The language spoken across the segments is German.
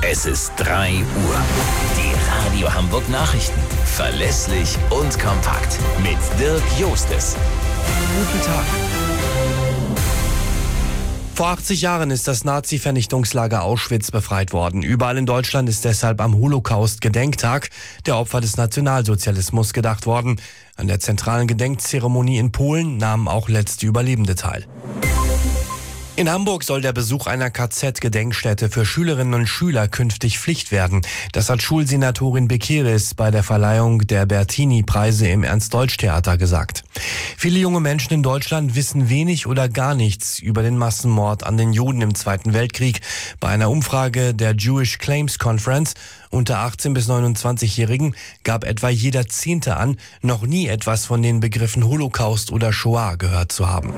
Es ist 3 Uhr. Die Radio Hamburg Nachrichten. Verlässlich und kompakt. Mit Dirk Jostes. Guten Tag. Vor 80 Jahren ist das Nazi-Vernichtungslager Auschwitz befreit worden. Überall in Deutschland ist deshalb am Holocaust-Gedenktag der Opfer des Nationalsozialismus gedacht worden. An der zentralen Gedenkzeremonie in Polen nahmen auch letzte Überlebende teil. In Hamburg soll der Besuch einer KZ-Gedenkstätte für Schülerinnen und Schüler künftig Pflicht werden. Das hat Schulsenatorin Bekeris bei der Verleihung der Bertini-Preise im Ernst-Deutsch-Theater gesagt. Viele junge Menschen in Deutschland wissen wenig oder gar nichts über den Massenmord an den Juden im Zweiten Weltkrieg. Bei einer Umfrage der Jewish Claims Conference unter 18- bis 29-Jährigen gab etwa jeder 10. an, noch nie etwas von den Begriffen Holocaust oder Shoah gehört zu haben.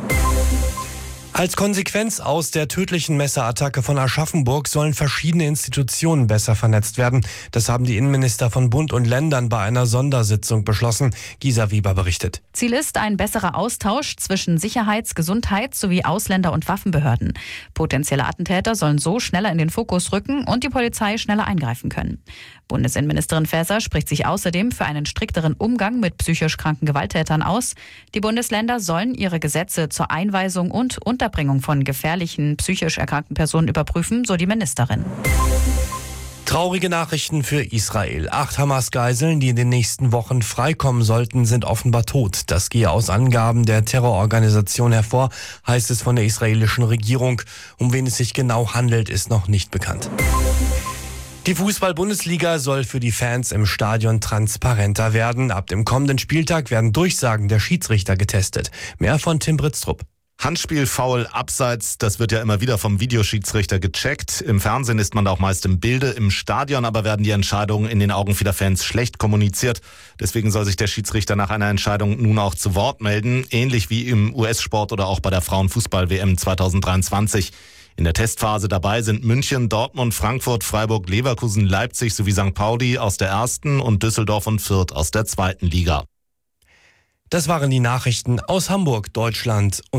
Als Konsequenz aus der tödlichen Messerattacke von Aschaffenburg sollen verschiedene Institutionen besser vernetzt werden. Das haben die Innenminister von Bund und Ländern bei einer Sondersitzung beschlossen. Gisa Weber berichtet. Ziel ist ein besserer Austausch zwischen Sicherheits-, Gesundheits- sowie Ausländer- und Waffenbehörden. Potenzielle Attentäter sollen so schneller in den Fokus rücken und die Polizei schneller eingreifen können. Bundesinnenministerin Faeser spricht sich außerdem für einen strikteren Umgang mit psychisch kranken Gewalttätern aus. Die Bundesländer sollen ihre Gesetze zur Einweisung und Unterbringung von gefährlichen, psychisch erkrankten Personen überprüfen, so die Ministerin. Traurige Nachrichten für Israel. 8 Hamas-Geiseln, die in den nächsten Wochen freikommen sollten, sind offenbar tot. Das gehe aus Angaben der Terrororganisation hervor, heißt es von der israelischen Regierung. Um wen es sich genau handelt, ist noch nicht bekannt. Die Fußball-Bundesliga soll für die Fans im Stadion transparenter werden. Ab dem kommenden Spieltag werden Durchsagen der Schiedsrichter getestet. Mehr von Tim Britztrup. Handspiel, Foul, Abseits, das wird ja immer wieder vom Videoschiedsrichter gecheckt. Im Fernsehen ist man da auch meist im Bilde, im Stadion aber werden die Entscheidungen in den Augen vieler Fans schlecht kommuniziert. Deswegen soll sich der Schiedsrichter nach einer Entscheidung nun auch zu Wort melden, ähnlich wie im US-Sport oder auch bei der Frauenfußball-WM 2023. In der Testphase dabei sind München, Dortmund, Frankfurt, Freiburg, Leverkusen, Leipzig sowie St. Pauli aus der ersten und Düsseldorf und Fürth aus der zweiten Liga. Das waren die Nachrichten aus Hamburg, Deutschland und